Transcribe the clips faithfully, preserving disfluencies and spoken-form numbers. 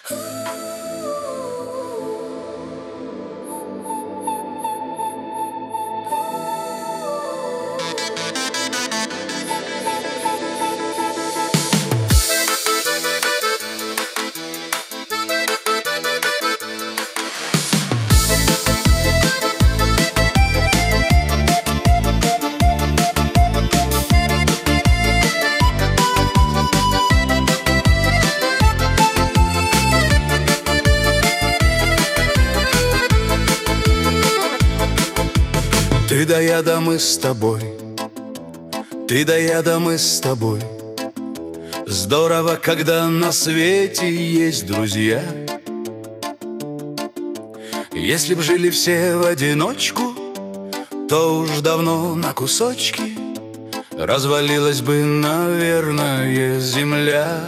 Ты да я да мы с тобой, ты да я да мы с тобой. Здорово, когда на свете есть друзья. Если б жили все в одиночку, то уж давно на кусочки развалилась бы, наверное, земля.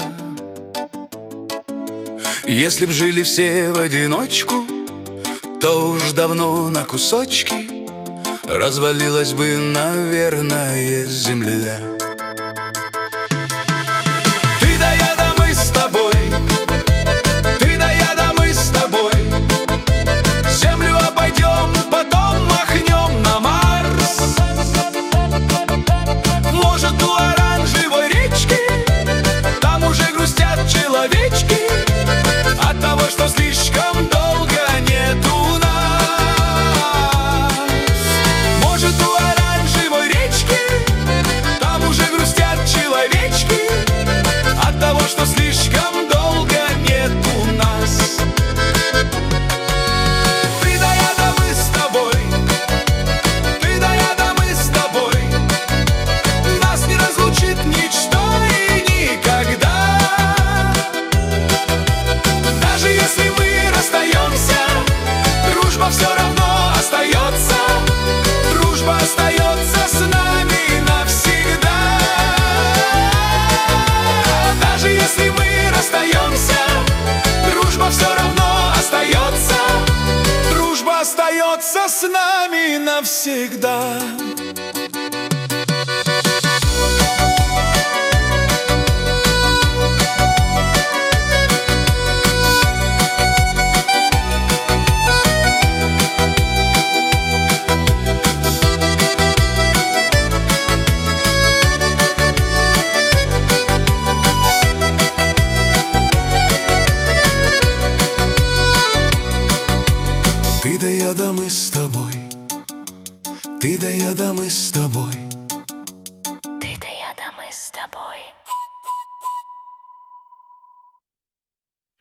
Если б жили все в одиночку, то уж давно на кусочки развалилась бы, наверное, земля. Ты да я да мы с тобой, ты да я да мы с тобой. Землю обойдем, потом махнем на Марс. Может, у оранжевой речки там уже грустят человечки от того, что слишком долго нету нас. Что слишком долго нету нас. Ты да я да мы с тобой, ты да я да мы с тобой. Нас не разлучит ничто и никогда. Даже если мы расстаемся, дружба все равно остается. Дружба остается с нами навсегда. Если мы расстаемся, дружба все равно остается. Дружба остается с нами навсегда. Ты да я да мы с тобой, ты да я да мы с тобой.